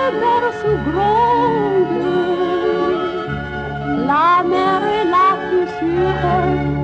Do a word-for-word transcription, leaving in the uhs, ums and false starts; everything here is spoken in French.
berceau gronde. La mer est là plus sûre